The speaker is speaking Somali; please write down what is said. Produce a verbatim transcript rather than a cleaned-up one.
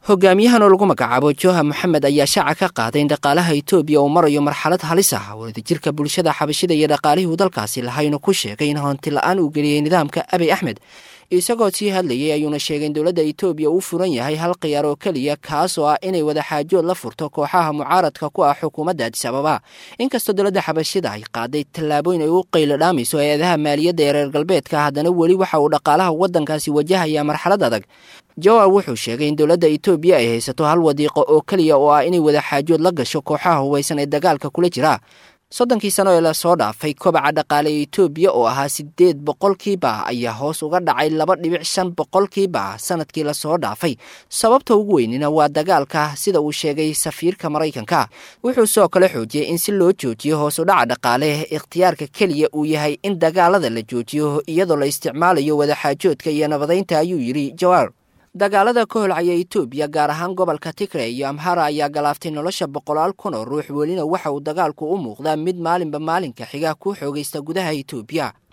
hogaamiyahan oo lagu magacaabo Joha Mohamed ayaa shaaca ka qaaday in dhaqaalaha Itoobiya uu marayo marxalad halis ah oo wadajirka bulshada xabashida iyo dhaqaalihii dalkaasi lahayna ku sheegay in hanti la'aan uu geliyay nidaamka Abiy Ahmed isagoo sii hadlayay ayuuna sheegay in dowladda Itoobiya uu furan yahay hal qiyaar oo kaliya kaas oo ah inay wada xaajood la furto kooxaha mucaaradka ku ah xukuumadda Addis Ababa inkastoo dowladda xabashida ay qaaday tallaabooyin ay u qaylo dhaamayso hay'adaha maaliyadda ee reer galbeedka haddana weli waxa uu dhaqaalaha waddankaasi wajahaya marxalad adag Joha wuxuu sheegay in dowladda Itoobiya ay haysato hal wadiiqo oo kaliya oo ah inay wada xaajood la gasho kooxaha hubaysan ee dagaalka kula jira soddonkii sano ee la soo dhaafay kobaca dhaqaale ee Itoobiya oo ahaa sideed boqolkiiba ayaa hoos uga dhacay laba dhibic shan boqolkiiba sanadkii la soo dhaafay sababta ugu weynina waa dagaalka sida uu sheegay safiirka Mareykanka wuxuu soo kale xoojiyay in si loo joojiyo hoos u dhaca dhaqaale ikhtiyaarka kaliya uu yahay in dagaalada la joojiyo iyadoo la isticmaalayo wada xaajoodka iyo nabadeynta ayuu yiri Joha dagaalada ka holcaya Itoobiya gaar ahaan gobolka Tigray iyo Amhara ayaa galaaftay nolosha boqolaal kun oo ruux welina waxa uu dagaalku u muuqdaa mid maalinba maalinka xiga ku xoogaysta gudaha Itoobiya